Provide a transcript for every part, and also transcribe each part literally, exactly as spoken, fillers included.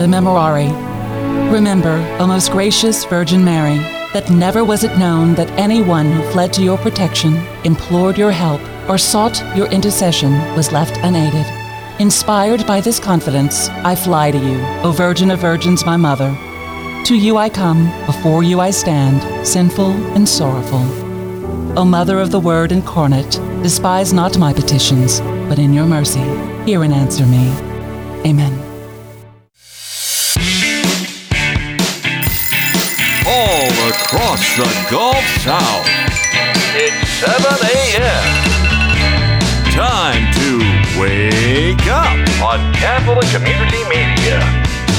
the Memorare. Remember, O most gracious Virgin Mary, that never was it known that anyone who fled to your protection, implored your help, or sought your intercession was left unaided. Inspired by this confidence, I fly to you, O Virgin of Virgins, my Mother. To you I come, before you I stand, sinful and sorrowful. O Mother of the Word incarnate, despise not my petitions, but in your mercy, hear and answer me. Amen. All across the Gulf South, it's seven a.m. Time to wake up on Catholic Community Media.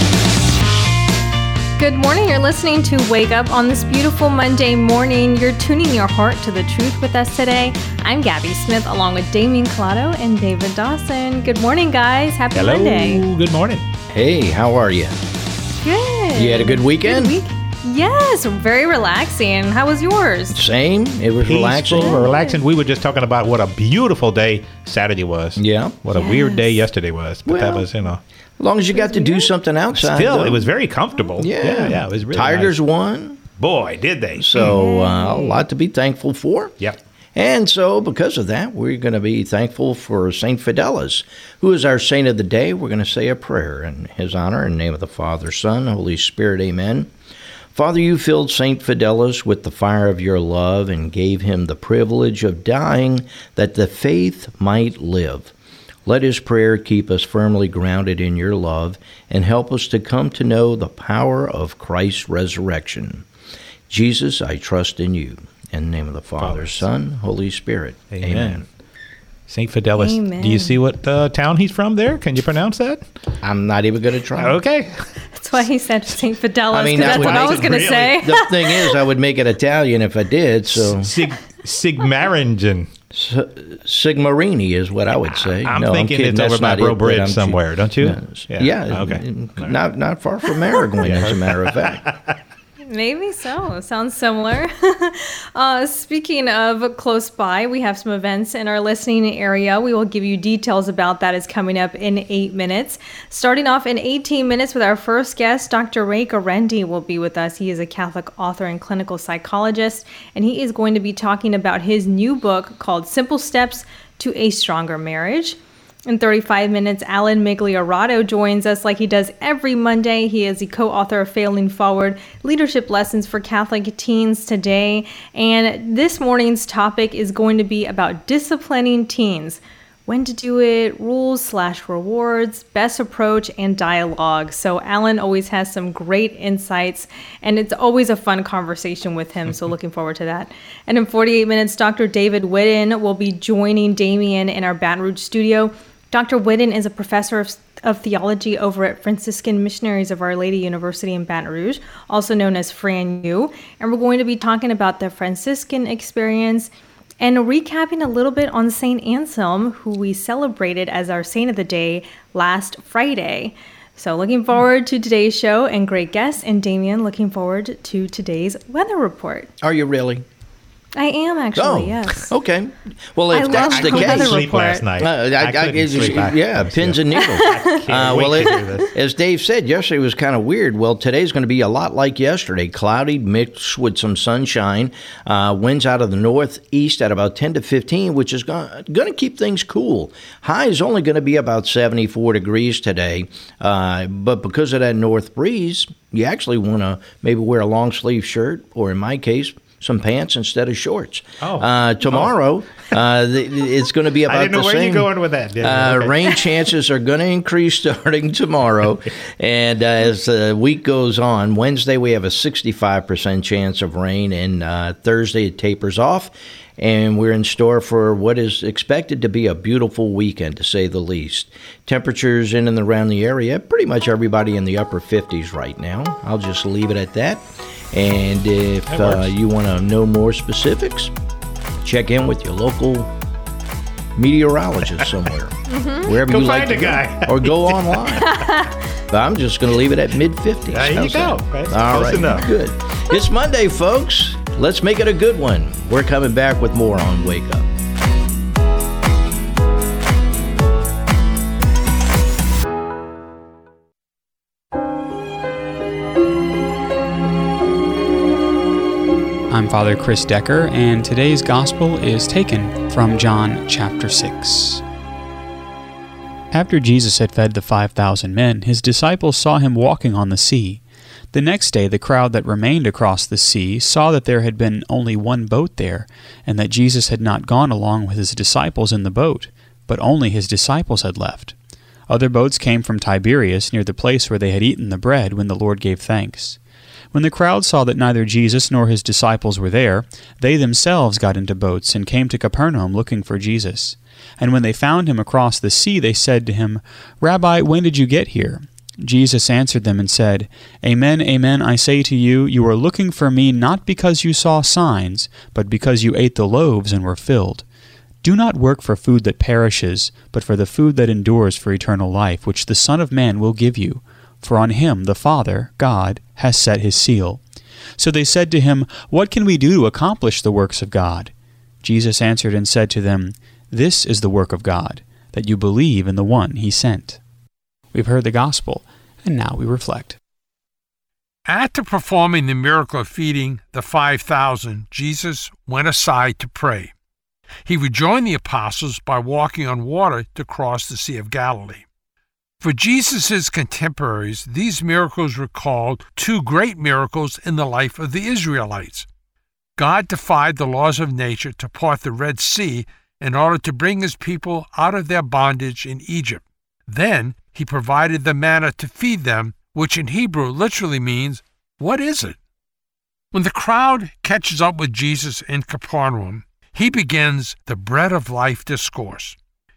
Good morning. You're listening to Wake Up on this beautiful Monday morning. You're tuning your heart to the truth with us today. I'm Gabby Smith along with Damien Collado and David Dawson. Good morning, guys. Happy Hello. Monday. Good morning. Hey, how are you? Good. You had a good weekend? Good week. Yes, very relaxing. How was yours? Same. It was Peaceful, relaxing. relaxing. We were just talking about what a beautiful day Saturday was. Yeah. What a Yes. weird day yesterday was. But that Well, was, you know. As long as you got to do something outside. Still, though. it was very comfortable. Yeah. Yeah, yeah, it was really Tigers nice. won. Boy, did they. So uh, a lot to be thankful for. Yep. And so because of that, we're going to be thankful for Saint Fidelis, who is our saint of the day. We're going to say a prayer in his honor in the name of the Father, Son, Holy Spirit. Amen. Father, you filled Saint Fidelis with the fire of your love and gave him the privilege of dying that the faith might live. Let his prayer keep us firmly grounded in your love and help us to come to know the power of Christ's resurrection. Jesus, I trust in you. In the name of the Father, Father, Son, Holy Spirit. Amen. Amen. Saint Fidelis. Amen. Do you see what uh, town he's from there? Can you pronounce that? I'm not even going to try. Okay. That's why he said Saint Fidelis, I mean, because that that's would what I make was it going to really- say. The thing is, I would make it Italian if I did, so Sig- Sigmaringen. S- Sigmarini is what I would say. I'm No, thinking kidding. it's That's over by not it, Bro but Bridge I'm too- somewhere, don't you? Yeah, Yeah. yeah, Okay. n- not not far from Aragon, as a matter of fact. Maybe so. Sounds similar. uh, speaking of close by, we have some events in our listening area. We will give you details about that is coming up in eight minutes. Starting off in eighteen minutes with our first guest, Doctor Ray Guarendi will be with us. He is a Catholic author and clinical psychologist, and he is going to be talking about his new book called Simple Steps to a Stronger Marriage. In thirty-five minutes, Alan Migliorato joins us like he does every Monday. He is the co-author of Failing Forward, Leadership Lessons for Catholic Teens Today. And this morning's topic is going to be about disciplining teens. When to do it, rules slash rewards, best approach, and dialogue. So Alan always has some great insights, and it's always a fun conversation with him. So looking forward to that. And in forty-eight minutes, Doctor David Whitten will be joining Damien in our Baton Rouge studio. Doctor Whitten is a professor of, of theology over at Franciscan Missionaries of Our Lady University in Baton Rouge, also known as Fran U. And we're going to be talking about the Franciscan experience and recapping a little bit on Saint Anselm, who we celebrated as our saint of the day last Friday. So looking forward to today's show and great guests. And Damien, looking forward to today's weather report. Are you really? I am actually, Oh, yes. okay. Well, if I that's love the the I weather couldn't case, sleep report. last night. Uh, I, I I, couldn't it's- sleep. I- yeah, I pins still- and needles. Can't Uh, wait well, to it, do this. as Dave said, yesterday was kind of weird. Well, today's going to be a lot like yesterday. Cloudy mixed with some sunshine. Uh, winds out of the northeast at about ten to fifteen, which is going to keep things cool. High is only going to be about seventy-four degrees today. Uh, but because of that north breeze, you actually want to maybe wear a long sleeve shirt, or in my case, some pants instead of shorts. Oh. Uh, tomorrow, uh, the, it's going to be about I didn't know the where same. you're going with that. Uh, Okay. Rain chances are going to increase starting tomorrow. And uh, as the week goes on, Wednesday we have a sixty-five percent chance of rain, and uh, Thursday it tapers off. And we're in store for what is expected to be a beautiful weekend, to say the least. Temperatures in and around the area, pretty much everybody in the upper fifties right now. I'll just leave it at that. And if That uh, works. you want to know more specifics, check in with your local meteorologist somewhere, wherever Go you like find to a go, guy. or go online. But I'm just going to leave it at mid fifties. There you How's go. that? That's All close right, enough. good. It's Monday, folks. Let's make it a good one. We're coming back with more on Wake Up. I'm Father Chris Decker, and today's Gospel is taken from John chapter six. After Jesus had fed the five thousand men, his disciples saw him walking on the sea. The next day the crowd that remained across the sea saw that there had been only one boat there, and that Jesus had not gone along with his disciples in the boat, but only his disciples had left. Other boats came from Tiberias, near the place where they had eaten the bread when the Lord gave thanks. When the crowd saw that neither Jesus nor his disciples were there, they themselves got into boats and came to Capernaum looking for Jesus. And when they found him across the sea, they said to him, "Rabbi, when did you get here?" Jesus answered them and said, "Amen, amen, I say to you, you are looking for me not because you saw signs, but because you ate the loaves and were filled. Do not work for food that perishes, but for the food that endures for eternal life, which the Son of Man will give you. For on him the Father, God, has set his seal." So they said to him, "What can we do to accomplish the works of God?" Jesus answered and said to them, "This is the work of God, that you believe in the one he sent." We've heard the gospel, and now we reflect. After performing the miracle of feeding the five thousand, Jesus went aside to pray. He rejoined the apostles by walking on water to cross the Sea of Galilee. For Jesus' contemporaries, these miracles recalled two great miracles in the life of the Israelites. God defied the laws of nature to part the Red Sea in order to bring his people out of their bondage in Egypt. Then he provided the manna to feed them, which in Hebrew literally means, "What is it?" When the crowd catches up with Jesus in Capernaum, he begins the bread of life discourse.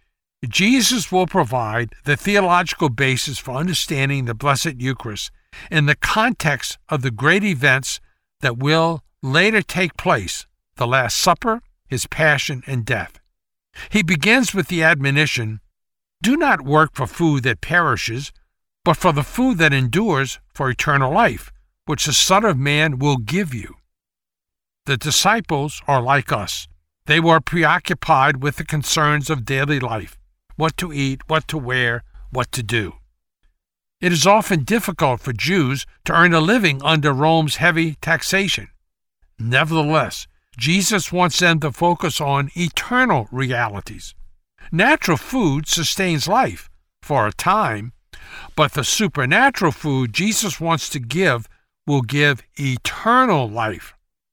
Jesus will provide the theological basis for understanding the Blessed Eucharist in the context of the great events that will later take place, the Last Supper, his passion, and death. He begins with the admonition, "Do not work for food that perishes, but for the food that endures for eternal life, which the Son of Man will give you." The disciples are like us. They were preoccupied with the concerns of daily life. What to eat, what to wear, what to do. It is often difficult for Jews to earn a living under Rome's heavy taxation. Nevertheless, Jesus wants them to focus on eternal realities. Natural food sustains life for a time, but the supernatural food Jesus wants to give will give eternal life.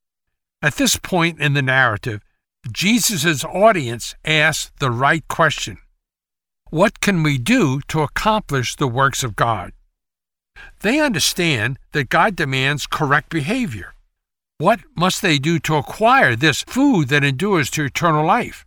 At this point in the narrative, Jesus' audience asks the right question. What can we do to accomplish the works of God? They understand that God demands correct behavior. What must they do to acquire this food that endures to eternal life?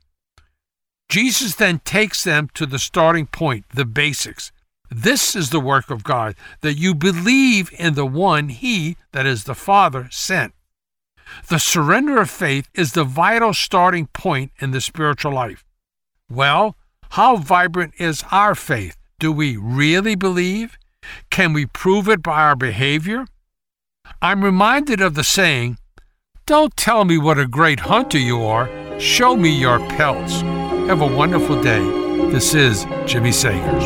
Jesus then takes them to the starting point, the basics. This is the work of God, that you believe in the one he, that is the Father, sent. The surrender of faith is the vital starting point in the spiritual life. Well, how vibrant is our faith? Do we really believe? Can we prove it by our behavior? I'm reminded of the saying, "Don't tell me what a great hunter you are, show me your pelts." Have a wonderful day. This is Jimmy Sagers.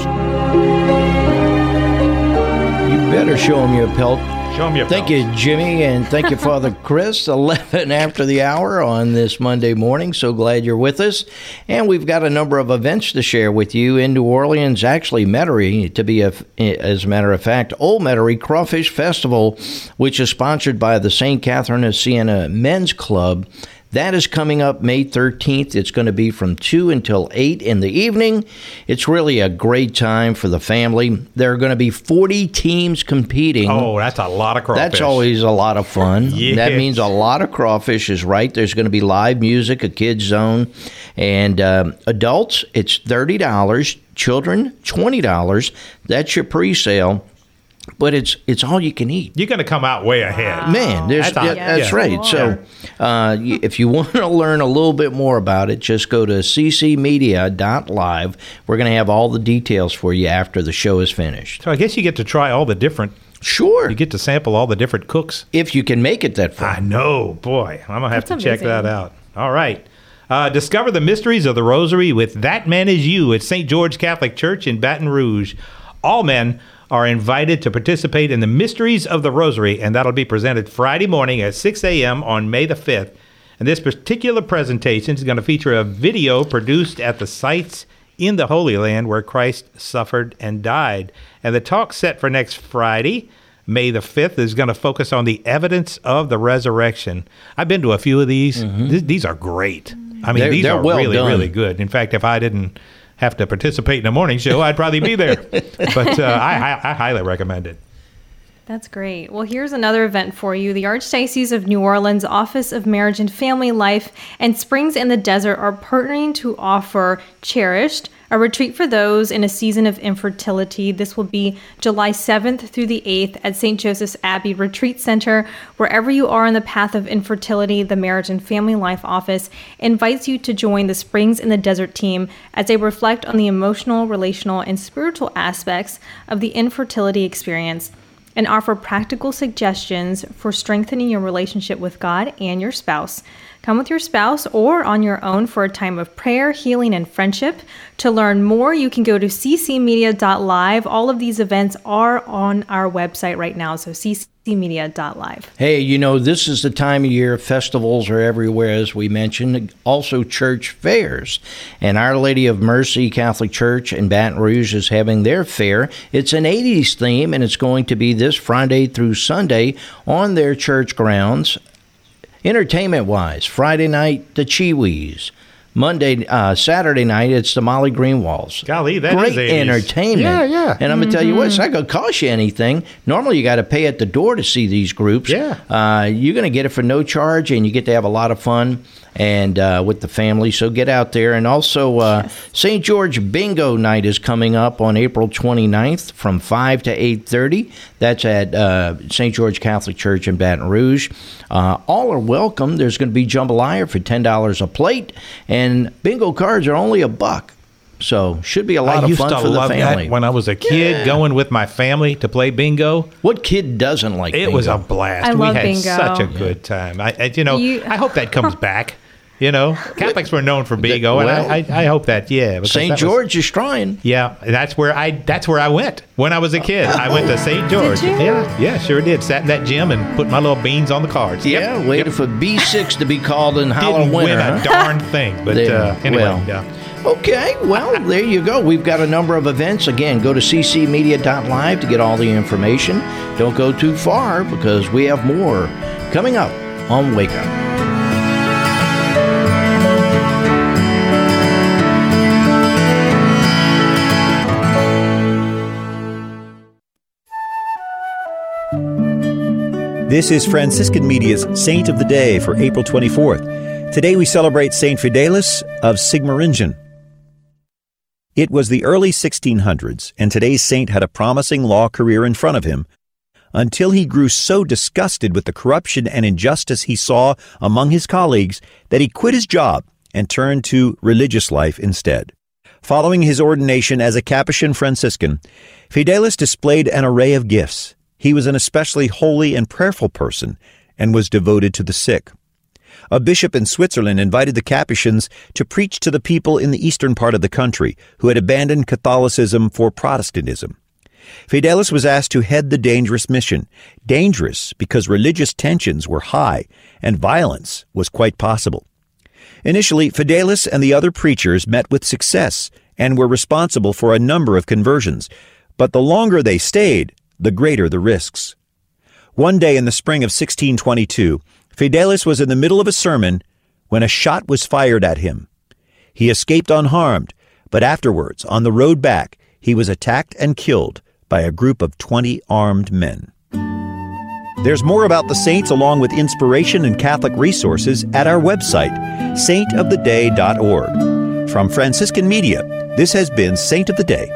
You better show him your pelt. Show him your Thank pelts. you, Jimmy, and thank you, Father Chris. eleven after the hour on this Monday morning. So glad you're with us. And we've got a number of events to share with you in New Orleans, actually Metairie, to be, a, as a matter of fact, Old Metairie Crawfish Festival, which is sponsored by the Saint Catherine of Siena Men's Club. That is coming up May thirteenth. It's going to be from two until eight in the evening. It's really a great time for the family. There are going to be forty teams competing. Oh, that's a lot of crawfish. That's always a lot of fun. Yes. That means a lot of crawfish is right. There's going to be live music, a kids zone. And um, adults, it's thirty dollars. Children, twenty dollars. That's your pre-sale. But it's it's all you can eat. You're going to come out way ahead. Man, there's, That's- yeah, that's yeah. right. So uh, y- if you want to learn a little bit more about it, just go to c c media dot live. We're going to have all the details for you after the show is finished. So I guess you get to try all the different, Sure. you get to sample all the different cooks. If you can make it that far. I know, boy. I'm going to have That's to check amazing. that out. All right. Uh, discover the mysteries of the Rosary with That Man Is You at Saint George Catholic Church in Baton Rouge. All men are invited to participate in the Mysteries of the Rosary, and that'll be presented Friday morning at six a.m. on May the fifth. And this particular presentation is going to feature a video produced at the sites in the Holy Land where Christ suffered and died. And the talk set for next Friday, May the fifth, is going to focus on the evidence of the resurrection. I've been to a few of these. Mm-hmm. Th- these are great. I mean, they're, these they're are well really, done. really good. In fact, if I didn't have to participate in a morning show, I'd probably be there. But uh, I, I, I highly recommend it. That's great. Well, here's another event for you. The Archdiocese of New Orleans Office of Marriage and Family Life and Springs in the Desert are partnering to offer Cherished, a retreat for those in a season of infertility. This will be July seventh through the eighth at Saint Joseph's Abbey Retreat Center. Wherever you are on the path of infertility, the Marriage and Family Life Office invites you to join the Springs in the Desert team as they reflect on the emotional, relational, and spiritual aspects of the infertility experience and offer practical suggestions for strengthening your relationship with God and your spouse. Come with your spouse or on your own for a time of prayer, healing, and friendship. To learn more, you can go to c c media dot live. All of these events are on our website right now, so c c media dot live. Hey, you know, this is the time of year. Festivals are everywhere, as we mentioned. Also, church fairs. And Our Lady of Mercy Catholic Church in Baton Rouge is having their fair. It's an eighties theme, and it's going to be this Friday through Sunday on their church grounds. Entertainment-wise, Friday night, the Chiwis. Monday, uh, Saturday night, it's the Molly Greenwalls. Golly, that Great is eighties. entertainment. Yeah, yeah. And I'm going to tell you what, it's not going to cost you anything. Normally, you got to pay at the door to see these groups. Yeah. Uh, you're going to get it for no charge, and you get to have a lot of fun and uh, with the family. So get out there. And also, uh, Saint George Bingo Night is coming up on April twenty-ninth from five to eight thirty. That's at uh, Saint George Catholic Church in Baton Rouge. Uh, all are welcome. There's going to be jambalaya for ten dollars a plate, and bingo cards are only a buck. So should be a lot I of used fun to for the love family. that when I was a kid, Yeah. going with my family to play bingo. What kid doesn't like It bingo? was a blast. I we love had bingo. such a good time. I, I you know, You- I hope that comes back. You know, Catholics were known for bingo, Well, and I, I, I hope that yeah. because Saint that was- George is trying. yeah, that's where I that's where I went when I was a kid. I went to Saint George. you? Yeah, yeah, sure did. Sat in that gym and put my little beans on the cards. Yep, Yeah, waited yep. for B six to be called in Hollow Didn't Winter. win a huh? darn thing, but There, uh, anyway, well. yeah. Okay, well, there you go. We've got a number of events. Again, go to c c media dot live to get all the information. Don't go too far because we have more coming up on Wake Up. This is Franciscan Media's Saint of the Day for April twenty-fourth. Today we celebrate Saint Fidelis of Sigmaringen. It was the early sixteen hundreds, and today's saint had a promising law career in front of him, until he grew so disgusted with the corruption and injustice he saw among his colleagues that he quit his job and turned to religious life instead. Following his ordination as a Capuchin Franciscan, Fidelis displayed an array of gifts. He was an especially holy and prayerful person and was devoted to the sick. A bishop in Switzerland invited the Capuchins to preach to the people in the eastern part of the country who had abandoned Catholicism for Protestantism. Fidelis was asked to head the dangerous mission, dangerous because religious tensions were high and violence was quite possible. Initially, Fidelis and the other preachers met with success and were responsible for a number of conversions, but the longer they stayed, the greater the risks. One day in the spring of sixteen twenty-two, Fidelis was in the middle of a sermon when a shot was fired at him. He escaped unharmed, but afterwards, on the road back, he was attacked and killed by a group of twenty armed men. There's more about the saints along with inspiration and Catholic resources at our website, saint of the day dot org. From Franciscan Media, this has been Saint of the Day.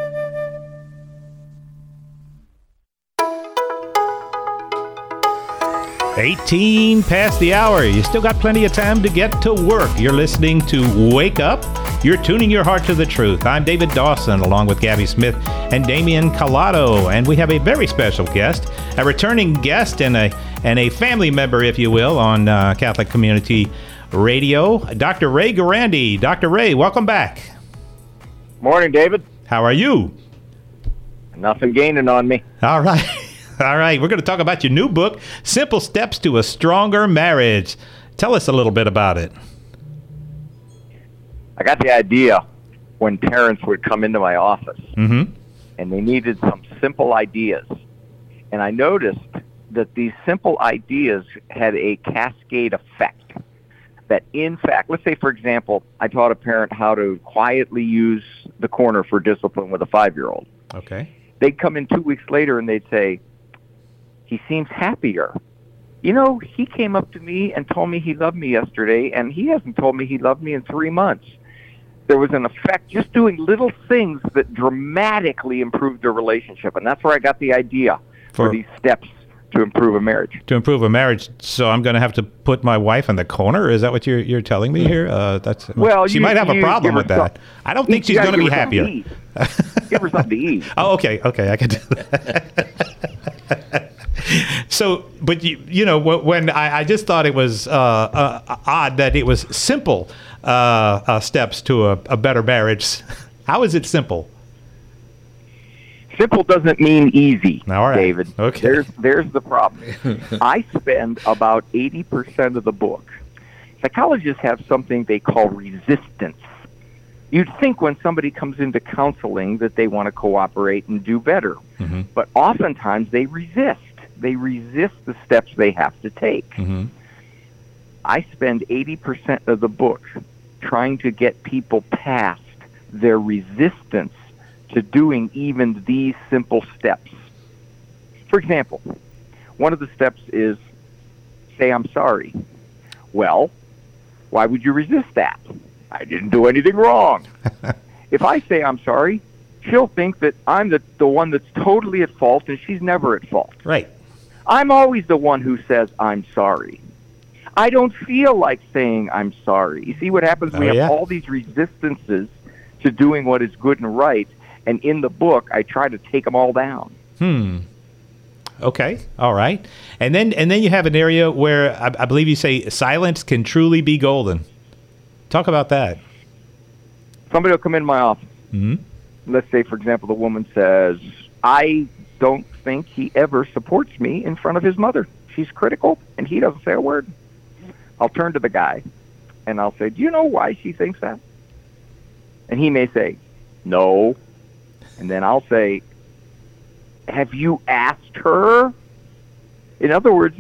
eighteen past the hour. You still got plenty of time to get to work. You're listening to Wake Up. You're tuning your heart to the truth. I'm David Dawson, along with Gabby Smith and Damian Collado, and we have a very special guest, a returning guest and a and a family member, if you will, on uh, Catholic Community Radio, Doctor Ray Guarandi. Doctor Ray, welcome back. Morning, David. How are you? Nothing gaining on me. All right. All right. We're going to talk about your new book, Simple Steps to a Stronger Marriage. Tell us a little bit about it. I got the idea when parents would come into my office Mm-hmm. and they needed some simple ideas. And I noticed that these simple ideas had a cascade effect. That in fact, let's say, for example, I taught a parent how to quietly use the corner for discipline with a five-year-old. Okay. They'd come in two weeks later and they'd say, he seems happier. You know, he came up to me and told me he loved me yesterday, and he hasn't told me he loved me in three months. There was an effect just doing little things that dramatically improved their relationship, and that's where I got the idea for, for these steps to improve a marriage. To improve a marriage, so I'm going to have to put my wife in the corner? Is that what you're you're telling me here? Uh, that's well, she you, might have a problem with that. Some, I don't think she's going to be happier. Give her something to eat. Oh, okay, okay, I can do that. So, but you, you know, when I, I just thought it was uh, uh, odd that it was simple uh, uh, steps to a, a better marriage. How is it simple? Simple doesn't mean easy, All right. David. Okay. There's there's the problem. I spend about eighty percent of the book. Psychologists have something they call resistance. You'd think when somebody comes into counseling that they want to cooperate and do better. Mm-hmm. But oftentimes they resist. They resist the steps they have to take. Mm-hmm. I spend eighty percent of the book trying to get people past their resistance to doing even these simple steps. For example, one of the steps is say, I'm sorry. Well, why would you resist that? I didn't do anything wrong. If I say I'm sorry, she'll think that I'm the, the one that's totally at fault, and she's never at fault. Right. I'm always the one who says I'm sorry. I don't feel like saying I'm sorry. You see what happens? Oh, we have yeah. all these resistances to doing what is good and right, and in the book, I try to take them all down. Hmm. Okay. All right. And then and then you have an area where I, I believe you say silence can truly be golden. Talk about that. Somebody will come in my office. Mm-hmm. Let's say, for example, the woman says, I don't think he ever supports me in front of his mother. She's critical, and he doesn't say a word. I'll turn to the guy, and I'll say, do you know why she thinks that? And he may say, no. And then I'll say, have you asked her? In other words,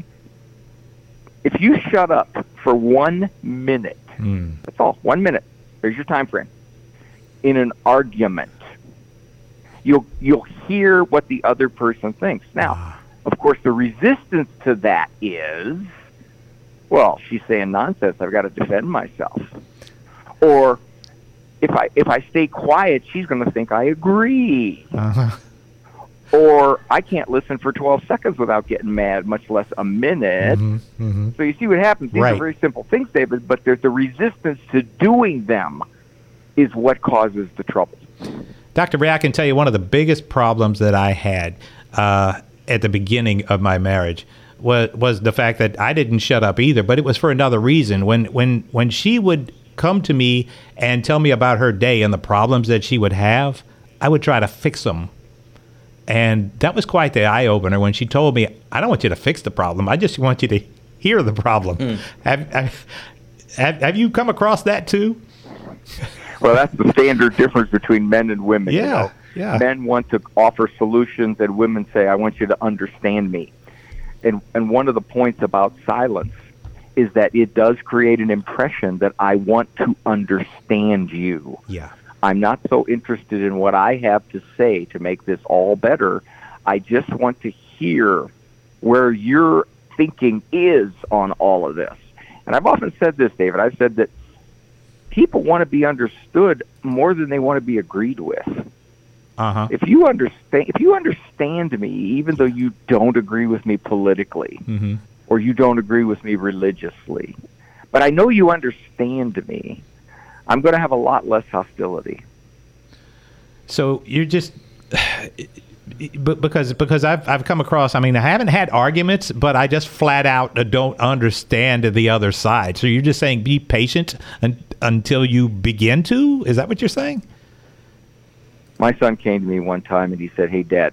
if you shut up for one minute, mm. that's all, one minute, there's your time frame, in an argument, you'll you'll hear what the other person thinks. Now, of course, the resistance to that is, well, she's saying nonsense, I've got to defend myself. Or if I if I stay quiet, she's going to think I agree. Uh-huh. Or I can't listen for twelve seconds without getting mad, much less a minute. Mm-hmm, mm-hmm. So you see what happens. These Right. are very simple things, David, but there's the resistance to doing them is what causes the trouble. Doctor Bray, I can tell you one of the biggest problems that I had uh, at the beginning of my marriage was was the fact that I didn't shut up either, but it was for another reason. When when when she would come to me and tell me about her day and the problems that she would have, I would try to fix them. And that was quite the eye-opener when she told me, I don't want you to fix the problem. I just want you to hear the problem. Mm. Have, have, have, have you come across that too? Well, that's the standard difference between men and women. Yeah, you know? yeah. Men want to offer solutions, and women say, I want you to understand me. And and one of the points about silence is that it does create an impression that I want to understand you. Yeah. I'm not so interested in what I have to say to make this all better. I just want to hear where your thinking is on all of this. And I've often said this, David. I've said that people want to be understood more than they want to be agreed with. Uh-huh. If you understand, if you understand me, even though you don't agree with me politically, mm-hmm. or you don't agree with me religiously, but I know you understand me, I'm going to have a lot less hostility. So you're just, because because I've I've come across. I mean, I haven't had arguments, but I just flat out don't understand the other side. So you're just saying be patient un, until you begin to. Is that what you're saying? My son came to me one time and he said, "Hey, Dad,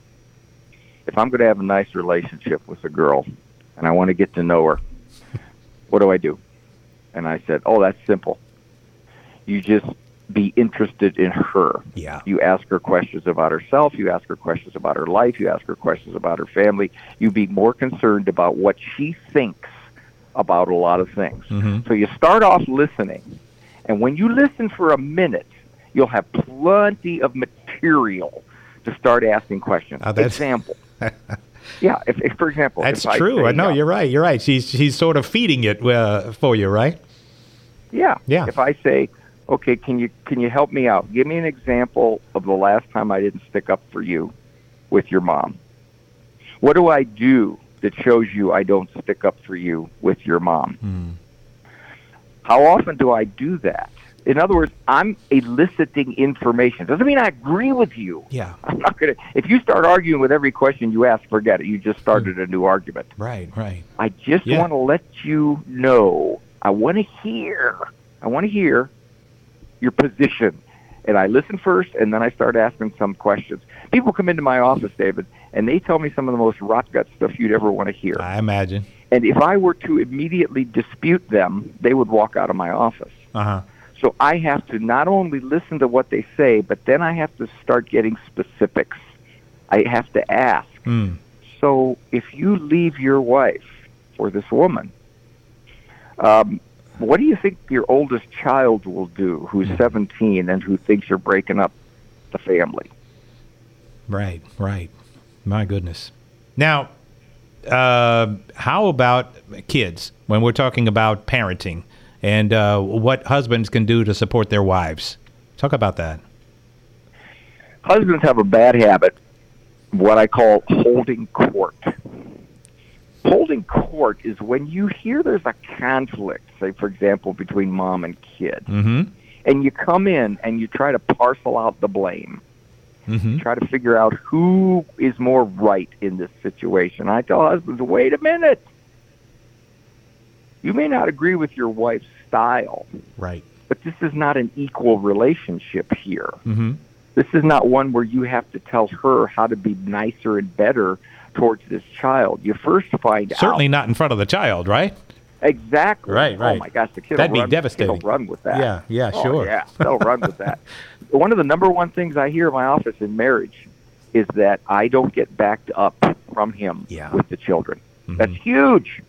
if I'm going to have a nice relationship with a girl and I want to get to know her, what do I do?" And I said, "Oh, that's simple. You just be interested in her. Yeah. You ask her questions about herself. You ask her questions about her life. You ask her questions about her family. You be more concerned about what she thinks about a lot of things." Mm-hmm. So you start off listening, and when you listen for a minute, you'll have plenty of material to start asking questions. Oh, that's- Example. Yeah, if, if for example, That's if true. I I say, know uh, you're right. You're right. She's she's sort of feeding it uh, for you, right? Yeah. Yeah. If I say, "Okay, can you can you help me out? Give me an example of the last time I didn't stick up for you with your mom. What do I do that shows you I don't stick up for you with your mom?" Mm. How often do I do that? In other words, I'm eliciting information. Doesn't mean I agree with you. Yeah. I'm not gonna. If you start arguing with every question you ask, forget it. You just started a new argument. Right. Right. I just Yeah. want to let you know. I want to hear. I want to hear your position. And I listen first, and then I start asking some questions. People come into my office, David, and they tell me some of the most rot gut stuff you'd ever want to hear. I imagine. And if I were to immediately dispute them, they would walk out of my office. Uh huh. So I have to not only listen to what they say, but then I have to start getting specifics. I have to ask. Mm. So if you leave your wife for this woman, um, what do you think your oldest child will do who's seventeen and who thinks you're breaking up the family? Right. Right. My goodness. Now, uh, how about kids when we're talking about parenting and uh, what husbands can do to support their wives? Talk about that. Husbands have a bad habit, what I call holding court. Holding court is when you hear there's a conflict, say, for example, between mom and kid, Mm-hmm. and you come in and you try to parcel out the blame, Mm-hmm. try to figure out who is more right in this situation. I tell husbands, wait a minute. You may not agree with your wife's style, Right. but this is not an equal relationship here. Mm-hmm. This is not one where you have to tell her how to be nicer and better towards this child. You first find Certainly out. not in front of the child, right? Exactly. Right, right. Oh, my gosh, the kid That'd will be run, devastating. The kid will run with that. Yeah, yeah, Oh, sure. yeah, they'll run with that. One of the number one things I hear in my office in marriage is that I don't get backed up from him Yeah. with the children. Mhm. That's huge.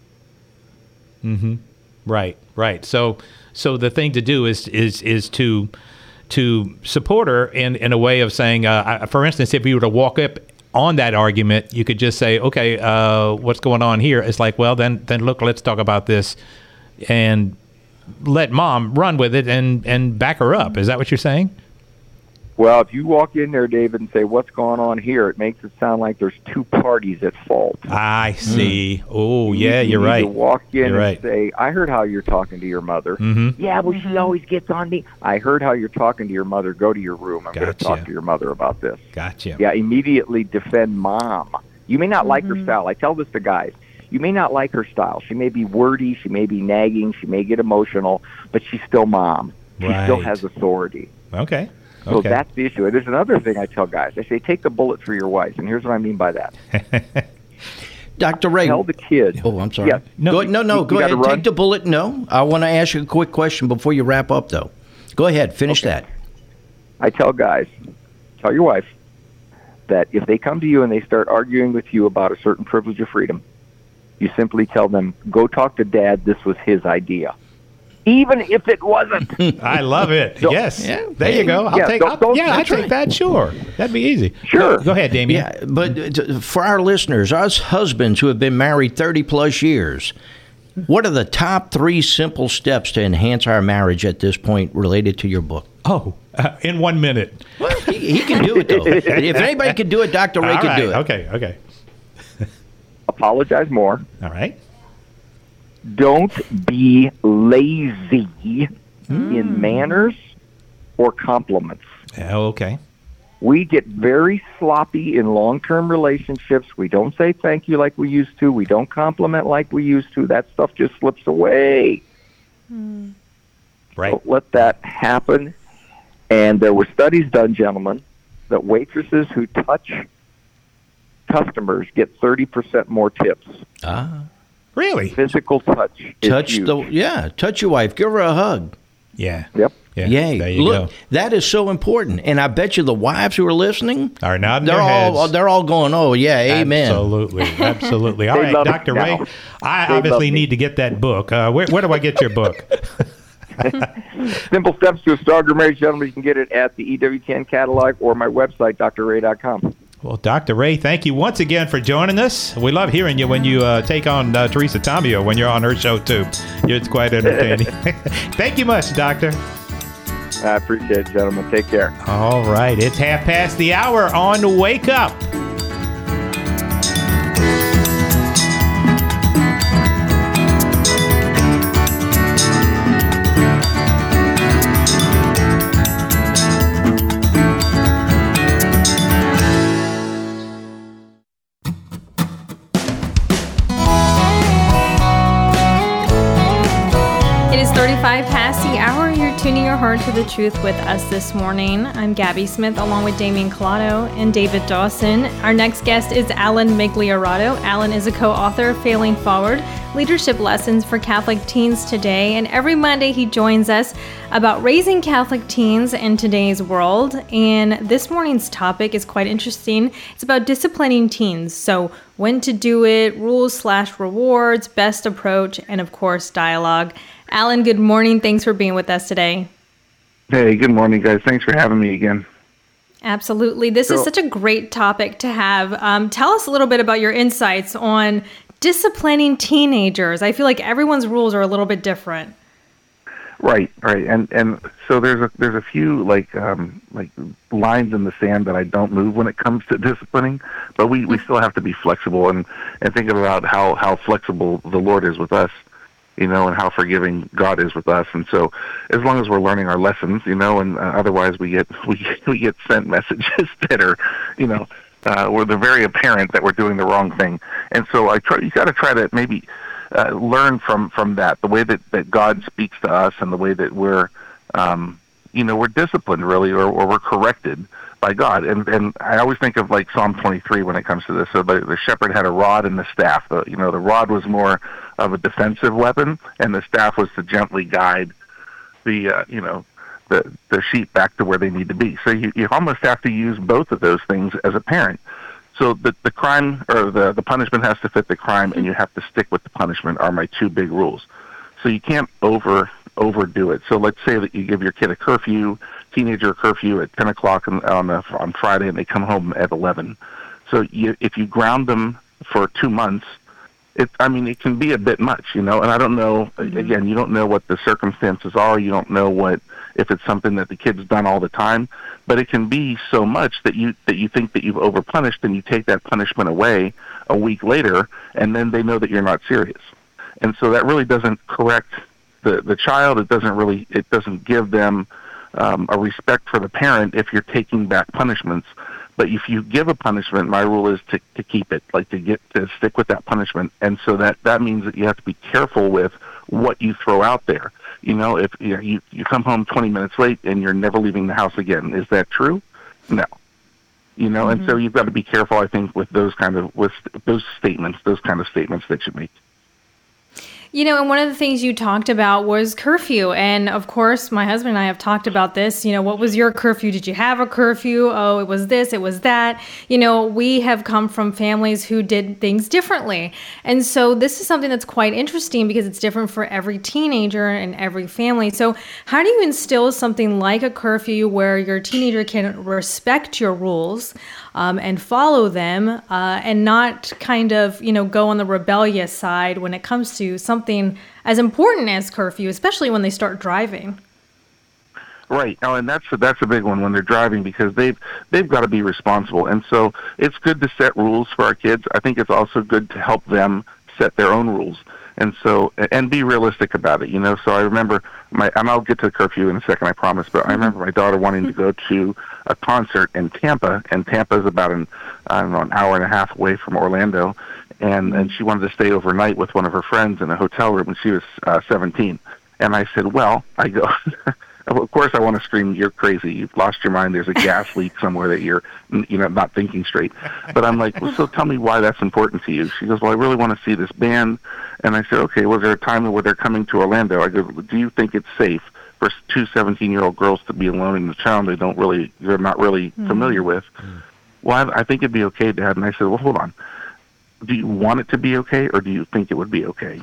Mm-hmm. Right, right. So, so the thing to do is is is to to support her in in a way of saying, uh, I- for instance, if you were to walk up on that argument, you could just say, okay, uh, what's going on here? It's like, well, then then look, let's talk about this, and let mom run with it and and back her up. Is that what you're saying? Well, if you walk in there, David, and say, what's going on here, it makes it sound like there's two parties at fault. I see. Oh, You yeah, need- you're you need right. to walk in You're and right. say, I heard how you're talking to your mother. Mm-hmm. Yeah, well, she always gets on me. I heard how you're talking to your mother. Go to your room. I'm going to Gotcha. talk to your mother about this. Gotcha. Yeah, immediately defend mom. You may not like her style. I tell this to guys. You may not like her style. She may be wordy. She may be nagging. She may get emotional, but she's still mom. She still Right. has authority. Okay. So Okay. that's the issue. And there's another thing I tell guys. I say, take the bullet for your wife. And here's what I mean by that. Doctor Ray. Tell the kid. Oh, I'm sorry. Yeah. No, go, no, no. You- go you ahead. gotta run? Take the bullet. No, I want to ask you a quick question before you wrap up, though. Go ahead. Finish that. I tell guys, tell your wife that if they come to you and they start arguing with you about a certain privilege or freedom, you simply tell them, go talk to Dad. This was his idea. Even if it wasn't. I love it. Don't- yes. Yeah. There you go. I'll Yeah, take. don't- I'll, don't- yeah, I'll that's take right. that. Sure. That'd be easy. Sure. Go, go ahead, Damien. Yeah, but uh, for our listeners, us husbands who have been married thirty plus years, what are the top three simple steps to enhance our marriage at this point related to your book? Oh, uh, in one minute. Well, he, he can do it, though. If anybody can do it, Doctor Ray All can right. do it. Okay. Okay. Apologize more. All right. Don't be lazy in manners or compliments. Oh, okay. We get very sloppy in long-term relationships. We don't say thank you like we used to. We don't compliment like we used to. That stuff just slips away. Right. Don't let that happen. And there were studies done, gentlemen, that waitresses who touch customers get thirty percent more tips. Ah. Really? Physical touch is Touch huge. the yeah, touch your wife, give her a hug. Yeah. Yep. Yeah. Yay. There you Look, go. that is so important. And I bet you the wives who are listening Are nodding they're their heads. all they're all going, "Oh, yeah, amen." Absolutely, absolutely. All They right, love it Doctor now. Ray, I They obviously love me. need to get that book. Uh, where, where do I get your book? Simple Steps to a Stronger Marriage, gentlemen. You can get it at the E W T N catalog or my website, d r ray dot com. Well, Doctor Ray, thank you once again for joining us. We love hearing you when you uh, take on uh, Teresa Tomeo when you're on her show, too. It's quite entertaining. Thank you much, Doctor. I appreciate it, gentlemen. Take care. All right, it's half past the hour on Wake Up. It is thirty-five past the hour. You're tuning your heart to the truth with us this morning. I'm Gabby Smith along with Damian Collado and David Dawson. Our next guest is Alan Migliorato. Alan is a co-author of Failing Forward, Leadership Lessons for Catholic Teens Today. And every Monday he joins us about raising Catholic teens in today's world. And this morning's topic is quite interesting. It's about disciplining teens. So when to do it, rules slash rewards, best approach, and of course, dialogue. Alan, good morning. Thanks for being with us today. Hey, good morning, guys. Thanks for having me again. Absolutely. This is So- such a great topic to have. Um, tell us a little bit about your insights on disciplining teenagers. I feel like everyone's rules are a little bit different. Right, right, and and so there's a there's a few like um, like lines in the sand that I don't move when it comes to disciplining, but we, we still have to be flexible and, and think about how, how flexible the Lord is with us, you know, and how forgiving God is with us. And so, as long as we're learning our lessons, you know, and uh, otherwise we get we get, we get sent messages that are, you know, uh, where they're very apparent that we're doing the wrong thing. And so I try. You got to try to maybe. Uh, learn from, from that, the way that, that God speaks to us and the way that we're, um, you know, we're disciplined really, or, or we're corrected by God. And and I always think of like Psalm twenty-three when it comes to this. So the, the shepherd had a rod and the staff. The, you know, the rod was more of a defensive weapon, and the staff was to gently guide the, uh, you know, the the sheep back to where they need to be. So you, you almost have to use both of those things as a parent. So the the crime or the, the punishment has to fit the crime, and you have to stick with the punishment are my two big rules. So you can't over overdo it. So let's say that you give your kid a curfew, teenager curfew at ten o'clock on on, a, on Friday, and they come home at eleven. So you, if you ground them for two months, it I mean it can be a bit much, you know. And I don't know. Mm-hmm. Again, you don't know what the circumstances are. You don't know what if it's something that the kid's done all the time. But it can be so much that you that you think that you've overpunished, and you take that punishment away a week later, and then they know that you're not serious. And so that really doesn't correct the, the child. It doesn't really it doesn't give them um, a respect for the parent if you're taking back punishments. But if you give a punishment, my rule is to, to keep it, like to get to stick with that punishment. And so that, that means that you have to be careful with what you throw out there. You know, if you, know, you you come home twenty minutes late and you're never leaving the house again, is that true? No. You know, mm-hmm. And so you've got to be careful, I think, with those kind of with those statements, those kind of statements that you make. You know, and one of the things you talked about was curfew. And of course, my husband and I have talked about this. You know, what was your curfew? Did you have a curfew? Oh, it was this, it was that. You know, we have come from families who did things differently. And so this is something that's quite interesting because it's different for every teenager and every family. So how do you instill something like a curfew where your teenager can respect your rules um, and follow them uh, and not kind of, you know, go on the rebellious side when it comes to something Something as important as curfew, especially when they start driving. Right. Oh, and that's a, that's a big one when they're driving because they've they've got to be responsible. And so it's good to set rules for our kids. I think it's also good to help them set their own rules. And so and be realistic about it. You know. So I remember my and I'll get to the curfew in a second, I promise. But I remember my daughter wanting to go to a concert in Tampa, and Tampa is about an I don't know an hour and a half away from Orlando. And and she wanted to stay overnight with one of her friends in a hotel room, and she was uh, seventeen. And I said, well, I go, of course I want to scream, "You're crazy! You've lost your mind! There's a gas leak somewhere that you're, you know, not thinking straight." But I'm like, well, so tell me why that's important to you. She goes, "Well, I really want to see this band." And I said, "Okay, was there a time where they're coming to Orlando?" I go, "Do you think it's safe for two seventeen-year-old girls to be alone in the town they don't really, they're not really mm. familiar with?" Mm. "Well, I, I think it'd be okay, Dad." And I said, "Well, hold on. Do you want it to be okay, or do you think it would be okay?"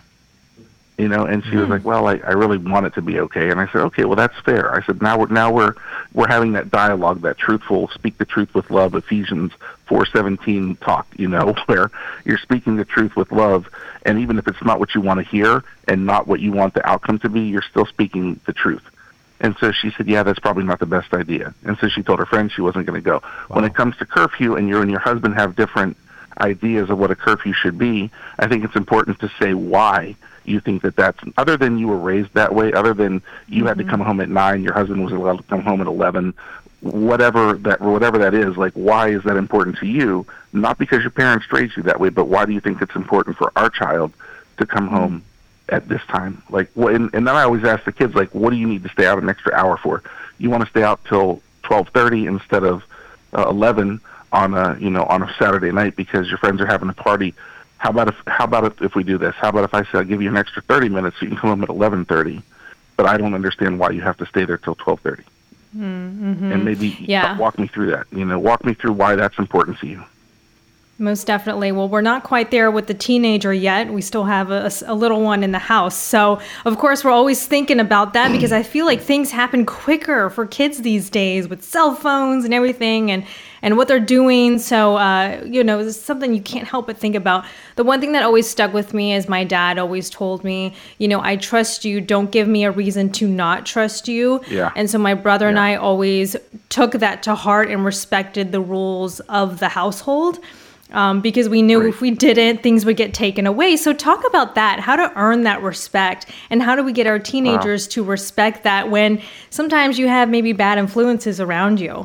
You know, and she mm. was like, "Well, I, I really want it to be okay." And I said, "Okay, well, that's fair." I said, "Now we're now we're we're having that dialogue, that truthful, speak the truth with love, Ephesians four seventeen talk. You know, where you're speaking the truth with love, and even if it's not what you want to hear and not what you want the outcome to be, you're still speaking the truth." And so she said, "Yeah, that's probably not the best idea." And so she told her friend she wasn't going to go. Wow. When it comes to curfew, and you and your husband have different ideas of what a curfew should be, I think it's important to say why you think that that's, other than you were raised that way, other than you mm-hmm. had to come home at nine, your husband was allowed to come home at eleven, whatever that whatever that is, like, why is that important to you? Not because your parents raised you that way, but why do you think it's important for our child to come mm-hmm. home at this time? Like, well, and, and then I always ask the kids, like, what do you need to stay out an extra hour for? You want to stay out till twelve thirty instead of uh, eleven on a, you know, on a Saturday night because your friends are having a party. How about if how about if, if we do this? How about if I say I'll give you an extra thirty minutes so you can come home at eleven thirty, but I don't understand why you have to stay there till twelve thirty. Mm-hmm. And maybe yeah. walk me through that. You know, walk me through why that's important to you. Most definitely. Well, we're not quite there with the teenager yet. We still have a, a little one in the house. So, of course, we're always thinking about that because I feel like things happen quicker for kids these days with cell phones and everything and, and what they're doing. So, uh, you know, it's something you can't help but think about. The one thing that always stuck with me is my dad always told me, you know, I trust you. Don't give me a reason to not trust you. Yeah. And so my brother yeah. and I always took that to heart and respected the rules of the household. Um, because we knew right. if we didn't, things would get taken away. So talk about that, how to earn that respect, and how do we get our teenagers wow. to respect that when sometimes you have maybe bad influences around you?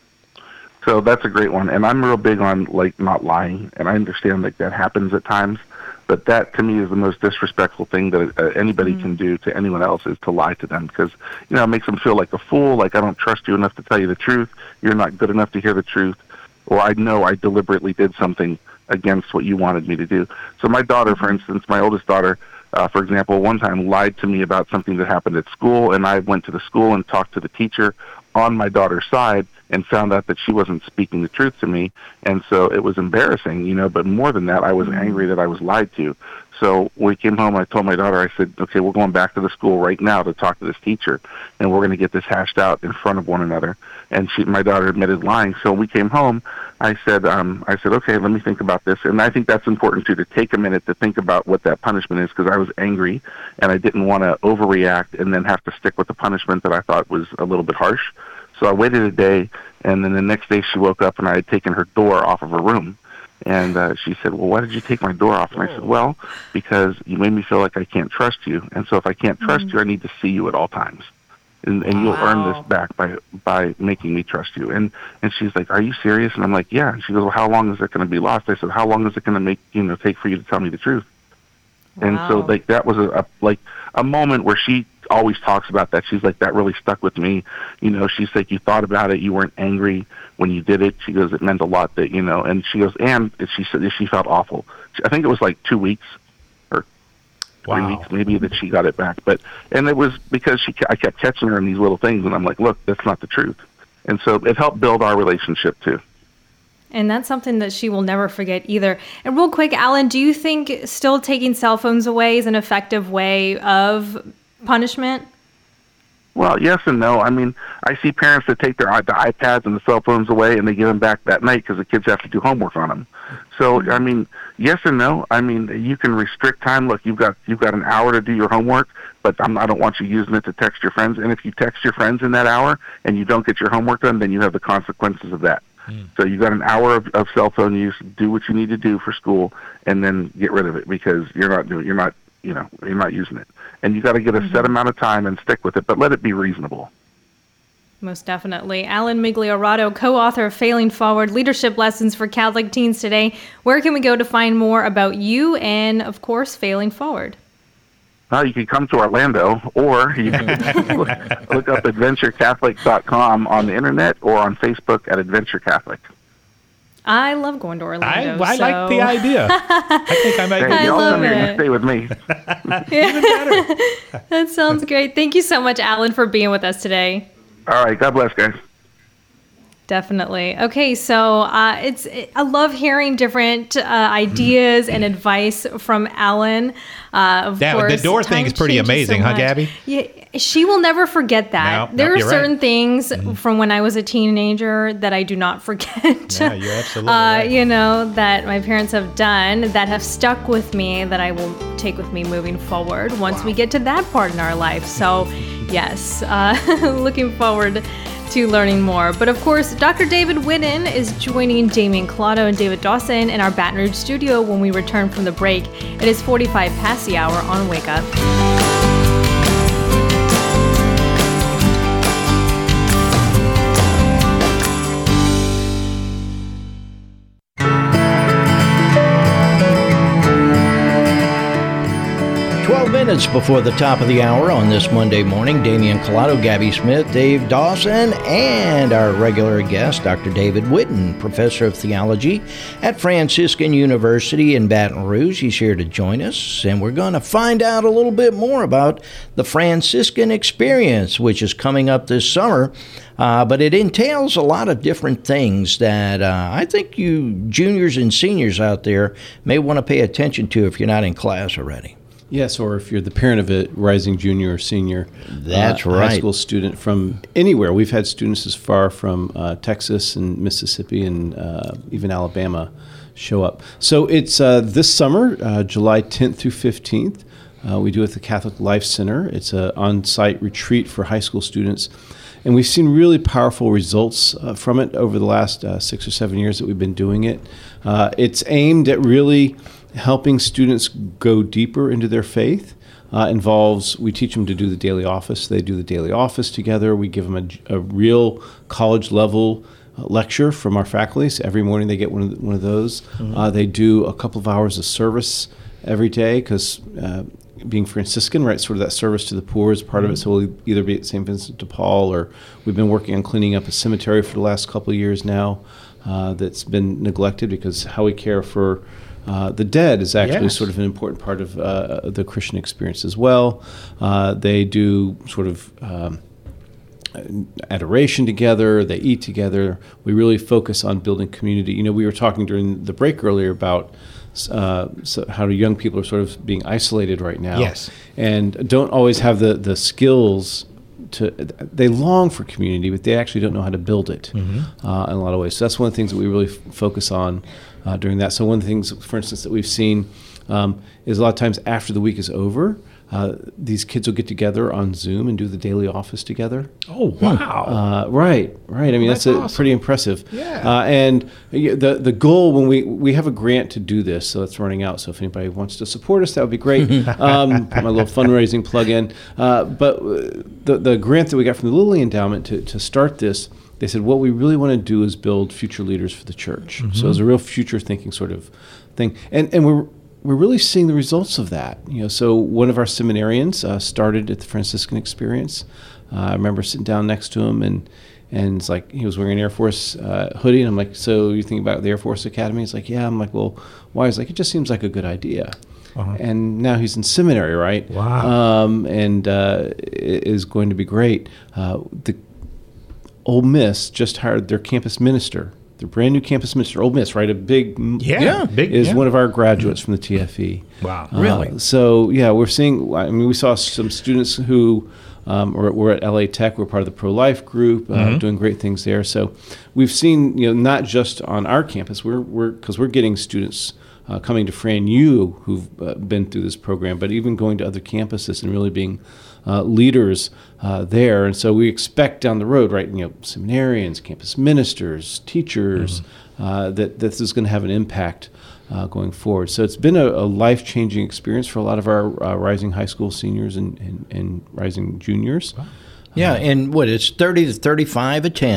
So that's a great one. And I'm real big on, like, not lying. And I understand, like, that happens at times. But that, to me, is the most disrespectful thing that uh, anybody mm. can do to anyone else is to lie to them. Because, you know, it makes them feel like a fool, like I don't trust you enough to tell you the truth. You're not good enough to hear the truth. Or I know I deliberately did something against what you wanted me to do. So my daughter, for instance, my oldest daughter, uh, for example, one time lied to me about something that happened at school, and I went to the school and talked to the teacher on my daughter's side and found out that she wasn't speaking the truth to me. And so it was embarrassing, you know, but more than that, I was angry that I was lied to. So we came home, I told my daughter, I said, okay, we're going back to the school right now to talk to this teacher, and we're going to get this hashed out in front of one another. And she, my daughter admitted lying. So we came home, I said, um, I said, okay, let me think about this. And I think that's important, too, to take a minute to think about what that punishment is, because I was angry, and I didn't want to overreact and then have to stick with the punishment that I thought was a little bit harsh. So I waited a day, and then the next day she woke up, and I had taken her door off of her room. And uh, she said, well, why did you take my door off? And I said, well, because you made me feel like I can't trust you. And so if I can't trust mm. you, I need to see you at all times. And, and you'll wow. earn this back by by making me trust you. And and she's like, are you serious? And I'm like, yeah. And she goes, well, how long is it going to be lost? I said, how long is it going to make, you know, take for you to tell me the truth? Wow. And so, like, that was a, a like a moment where she always talks about that. She's like, that really stuck with me. You know, she's like, you thought about it. You weren't angry when you did it. She goes, it meant a lot that, you know, and she goes, and she said she felt awful. I think it was like two weeks or three wow. weeks maybe that she got it back. But, and it was because she, I kept catching her in these little things, and I'm like, look, that's not the truth. And so it helped build our relationship too. And that's something that she will never forget either. And real quick, Alan, do you think still taking cell phones away is an effective way of punishment? Well, yes and no. I mean, I see parents that take their the iPads and the cell phones away, and they give them back that night because the kids have to do homework on them. So, I mean, yes and no. I mean, you can restrict time. Look, you've got you've got an hour to do your homework, but I'm, I don't want you using it to text your friends. And if you text your friends in that hour and you don't get your homework done, then you have the consequences of that. Mm. So you've got an hour of, of cell phone use. Do what you need to do for school, and then get rid of it because you're not doing. You're not. You know, you're not using it. And you got to get a mm-hmm. set amount of time and stick with it, but let it be reasonable. Most definitely. Alan Migliorato, co-author of Failing Forward, Leadership Lessons for Catholic Teens Today. Where can we go to find more about you and, of course, Failing Forward? Well, you can come to Orlando, or you can look, look up adventure catholic dot com on the internet or on Facebook at Adventure Catholic. I love going to Orlando. I, I so. like the idea. I think I might Hey, be I y'all love come here and it. stay with me. even better. That sounds great. Thank you so much, Alan, for being with us today. All right. God bless, guys. Definitely. Okay, so uh, it's it, I love hearing different uh, ideas and advice from Alan. Uh, of That- the course, door thing time is pretty changes amazing, so huh, much. Gabby? Yeah, she will never forget that. No, there no, are you're right. certain things from when I was a teenager that I do not forget. Yeah, you're absolutely uh, right. You know, that my parents have done that have stuck with me that I will take with me moving forward once we get to that part in our life. So, yes, uh, looking forward to learning more. But of course, Doctor David Whitten is joining Damian Collado and David Dawson in our Baton Rouge studio when we return from the break. It is forty-five past the hour on Wake Up. twelve minutes before the top of the hour on this Monday morning, Damian Collado, Gabby Smith, Dave Dawson, and our regular guest, Doctor David Whitten, Professor of Theology at Franciscan University in Baton Rouge. He's here to join us, and we're going to find out a little bit more about the Franciscan Experience, which is coming up this summer. Uh, but it entails a lot of different things that uh, I think you juniors and seniors out there may want to pay attention to if you're not in class already. Yes, or if you're the parent of a rising junior or senior That's uh, right. high school student from anywhere. We've had students as far from uh, Texas and Mississippi and uh, even Alabama show up. So it's uh, this summer, uh, July tenth through fifteenth. Uh, we do it at the Catholic Life Center. It's an on-site retreat for high school students. And we've seen really powerful results uh, from it over the last uh, six or seven years that we've been doing it. Uh, it's aimed at really helping students go deeper into their faith. Uh, involves, we teach them to do the daily office. They do the daily office together. We give them a, a real college level uh, lecture from our faculty. So every morning they get one of, the, one of those. Mm-hmm. Uh, they do a couple of hours of service every day because uh, being Franciscan, right, sort of that service to the poor is part mm-hmm. of it. So we'll either be at Saint Vincent de Paul, or we've been working on cleaning up a cemetery for the last couple of years now uh, that's been neglected, because how we care for Uh, the dead is actually Yes. sort of an important part of uh, the Christian experience as well. Uh, they do sort of um, adoration together. They eat together. We really focus on building community. You know, we were talking during the break earlier about uh, so how young people are sort of being isolated right now. Yes. And don't always have the, the skills to, they long for community, but they actually don't know how to build it mm-hmm. uh, in a lot of ways. So that's one of the things that we really f- focus on uh, during that. So one of the things, for instance, that we've seen um, is a lot of times after the week is over, uh, these kids will get together on Zoom and do the daily office together. Oh, wow. Uh, right, right. I mean, Well, that's, that's a, awesome. pretty impressive. Yeah. Uh, and the the goal when we, we have a grant to do this, so it's running out. So if anybody wants to support us, that would be great. um, put my little fundraising plug in. Uh, but the, the grant that we got from the Lilly Endowment to, to start this, they said, what we really want to do is build future leaders for the church. Mm-hmm. So it's a real future thinking sort of thing. And and we're we're really seeing the results of that. You know, so one of our seminarians uh, started at the Franciscan Experience. Uh, I remember sitting down next to him, and and it's like he was wearing an Air Force uh, hoodie, and I'm like, so you think about the Air Force Academy? He's like, yeah. I'm like, well, why? He's like, it just seems like a good idea. Uh-huh. And now he's in seminary, right? Wow. Um, and uh, it is going to be great. Uh, the Ole Miss just hired their campus minister, their brand new campus minister. Ole Miss, right? A big, Yeah, yeah big, is yeah. one of our graduates from the T F E. Wow. Uh, Really? So yeah, we're seeing. I mean, we saw some students who um, were, were at L A Tech. We're part of the pro-life group, uh, Mm-hmm. doing great things there. So we've seen, you know, not just on our campus. We're we're because we're getting students uh, coming to Fran U who've uh, been through this program, but even going to other campuses and really being uh, leaders uh, there. And so we expect down the road, right? You know, seminarians, campus ministers, teachers, mm-hmm. uh, that this is going to have an impact Uh, going forward. So it's been a, a life-changing experience for a lot of our uh, rising high school seniors and, and, and rising juniors. Yeah, and what, it's thirty to thirty-five attend.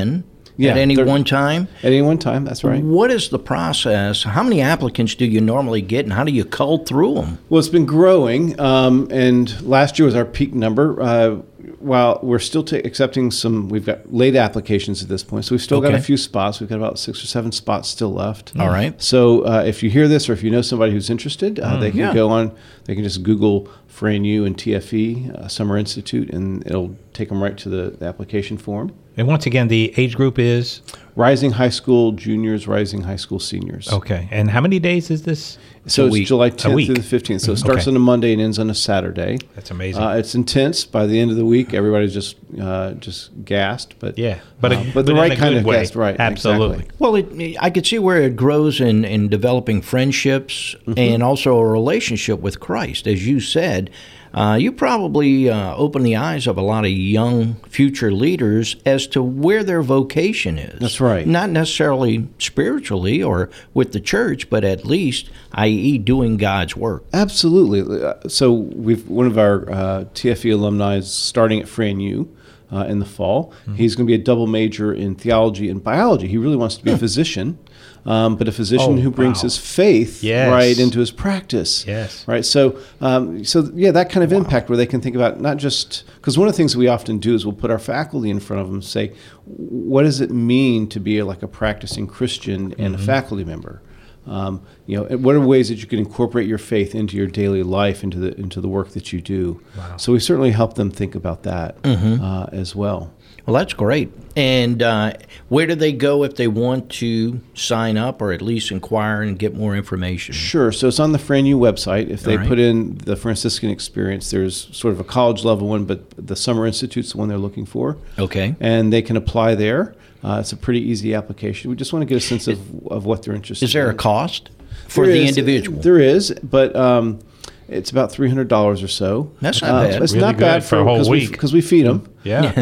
at any they're- one time? At any one time, that's right. What is the process? How many applicants do you normally get, and how do you cull through them? Well, it's been growing, um, and last year was our peak number. Uh, while we're still ta- accepting some, we've got late applications at this point, so we've still got Okay. a few spots. We've got about six or seven spots still left. All right. So uh, if you hear this, or if you know somebody who's interested, uh, they can Yeah. go on. They can just Google Fran U and T F E uh, Summer Institute, and it'll take them right to the, the application form. And once again, the age group is Rising high school juniors, rising high school seniors. okay. And how many days is this? So a it's week. July A tenth week. through the fifteenth. So it starts Okay. on a Monday and ends on a Saturday. That's amazing. Uh, it's intense. By the end of the week, everybody's just uh, just gassed. But yeah, but, uh, a, but the in right a kind good of way. gassed, right? Absolutely. exactly. Well, it, I could see where it grows in, in developing friendships Mm-hmm. and also a relationship with Christ. As you said, uh, you probably uh, open the eyes of a lot of young future leaders as to where their vocation is. That's right. Not necessarily spiritually or with the church, but at least, that is doing God's work. Absolutely. Uh, So we've one of our uh, T F E alumni is starting at Fran U. Uh, in the fall. Mm-hmm. He's going to be a double major in theology and biology. He really wants to be a physician, um, but a physician Oh, who brings wow. his faith Yes. right into his practice. Yes. Right. So, um, so yeah, that kind of impact where they can think about not just because one of the things we often do is we'll put our faculty in front of them and say, what does it mean to be like a practicing Christian and Mm-hmm. a faculty member? Um, you know, and what are ways that you can incorporate your faith into your daily life, into the into the work that you do? Wow. So we certainly help them think about that Mm-hmm. uh, as well. Well, that's great. And uh, where do they go if they want to sign up or at least inquire and get more information? Sure. So it's on the Fran U website. If they All right. put in the Franciscan experience, there's sort of a college level one, but the Summer Institute's the one they're looking for. Okay. And they can apply there. Uh, it's a pretty easy application. We just want to get a sense of, of what they're interested in. Is there a cost for There the is- individual? There is, but um, it's about three hundred dollars or so. That's not bad. It's Really not good bad for a whole because week. we, 'cause we feed them. Yeah.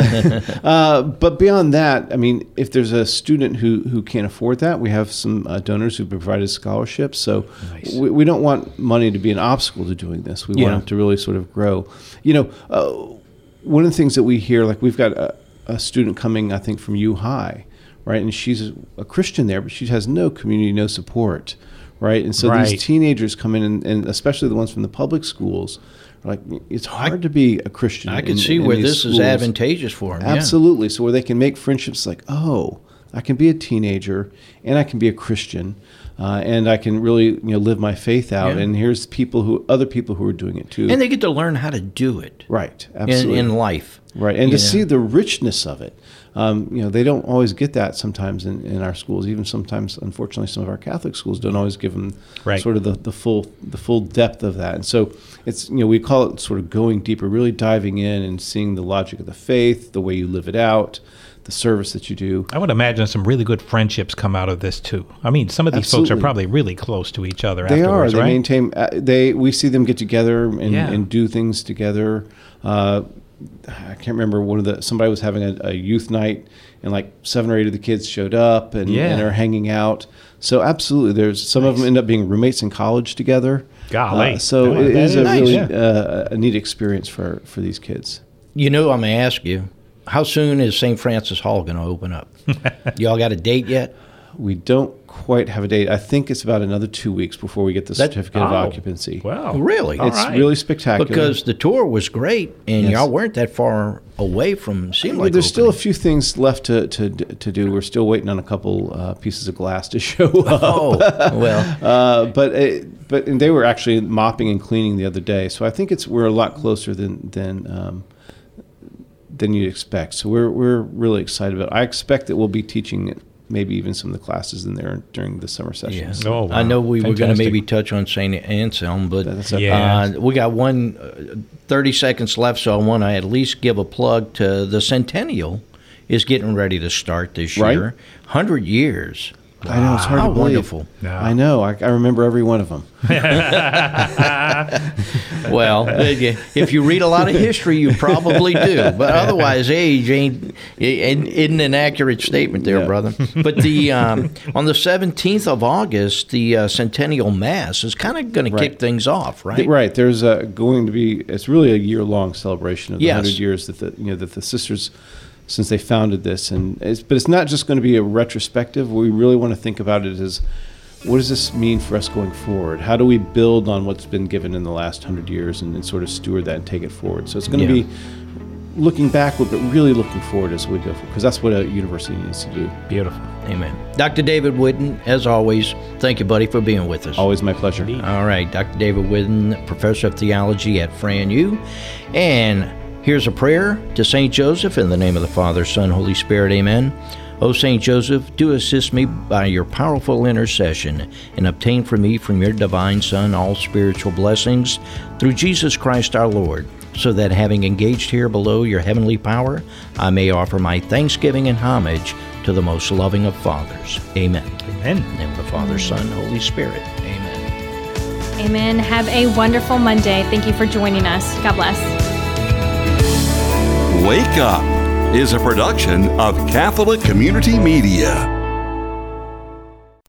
Uh, but beyond that, I mean, if there's a student who, who can't afford that, we have some uh, donors who provided scholarships. So Nice. we, we don't want money to be an obstacle to doing this. We Yeah. want it to really sort of grow. You know, uh, one of the things that we hear, like we've got a, a student coming, I think, from U High, right? And she's a Christian there, but she has no community, no support, right? And so Right. these teenagers come in, and, and especially the ones from the public schools, are like it's hard to be a Christian. I can in- see in where these this is schools. advantageous for them. Absolutely. So where they can make friendships like, oh, I can be a teenager and I can be a Christian, uh, and I can really you know live my faith out. Yeah. And here's people who other people who are doing it too. And they get to learn how to do it right. in, Absolutely. in life. Right, and you to know. see the richness of it, um, you know, they don't always get that sometimes in, in our schools. Even sometimes, unfortunately, some of our Catholic schools don't always give them Right. sort of the, the full the full depth of that. And so it's you know we call it sort of going deeper, really diving in and seeing the logic of the faith, the way you live it out, the service that you do. I would imagine some really good friendships come out of this too. I mean, some of these folks are Absolutely. probably really close to each other They are. afterwards, They right? maintain. Uh, they we see them get together and, Yeah. and do things together. Uh, I can't remember one of the somebody was having a, a youth night and like seven or eight of the kids showed up and, Yeah. and are hanging out. So absolutely, there's some of them end up being roommates in college together. Golly. Uh, so Oh, it that is a is nice. really Yeah. uh, a neat experience for for these kids. You know, I'm going to ask you, how soon is Saint Francis Hall going to open up? Y'all got a date yet? We don't quite have a date. I think it's about another two weeks before we get the That- certificate of Oh. occupancy. Wow. Really? All It's right. really spectacular. Because the tour was great, and Yes. y'all weren't that far away from seemed Well, like there's still a opening. few things left to, to to do. We're still waiting on a couple uh, pieces of glass to show up. Oh, well. uh, but it, but and they were actually mopping and cleaning the other day, so I think it's we're a lot closer than than um, than you'd expect. So we're we're really excited about it. I expect that we'll be teaching maybe even some of the classes in there during the summer Yeah. sessions. Oh, wow. I know we were going to Fantastic. maybe touch on Saint Anselm, but That's okay. Yeah. uh, we got one uh, thirty seconds left, so I want to at least give a plug to the Centennial is getting ready to start this Right. year. one hundred years. I know it's hard How to believe. wonderful. Yeah. I know. I, I remember every one of them. Well, if you read a lot of history, you probably do. But otherwise, age ain't ain't- isn't an accurate statement there, Yeah. brother. But the um, on the seventeenth of August, the uh, Centennial Mass is kind of going to Right. kick things off, right? Th- Right. There's uh, going to be. It's really a year long celebration of the Yes. hundred years that the you know that the sisters since they founded this. And it's, but it's not just going to be a retrospective. We really want to think about it as, what does this mean for us going forward? How do we build on what's been given in the last hundred years and, and sort of steward that and take it forward? So it's going to Yeah. be looking backward, but really looking forward as we go forward, because that's what a university needs to do. Beautiful. Amen. Doctor David Whidden, as always, thank you, buddy, for being with us. Always my pleasure. All right, Doctor David Whidden, Professor of Theology at Fran U. And here's a prayer to Saint Joseph in the name of the Father, Son, Holy Spirit. Amen. O Saint Joseph, do assist me by your powerful intercession and obtain for me from your divine Son all spiritual blessings through Jesus Christ our Lord, so that having engaged here below your heavenly power, I may offer my thanksgiving and homage to the most loving of fathers. Amen. Amen. In the name of the Father, Son, Holy Spirit. Amen. Amen. Have a wonderful Monday. Thank you for joining us. God bless. Wake Up is a production of Catholic Community Media.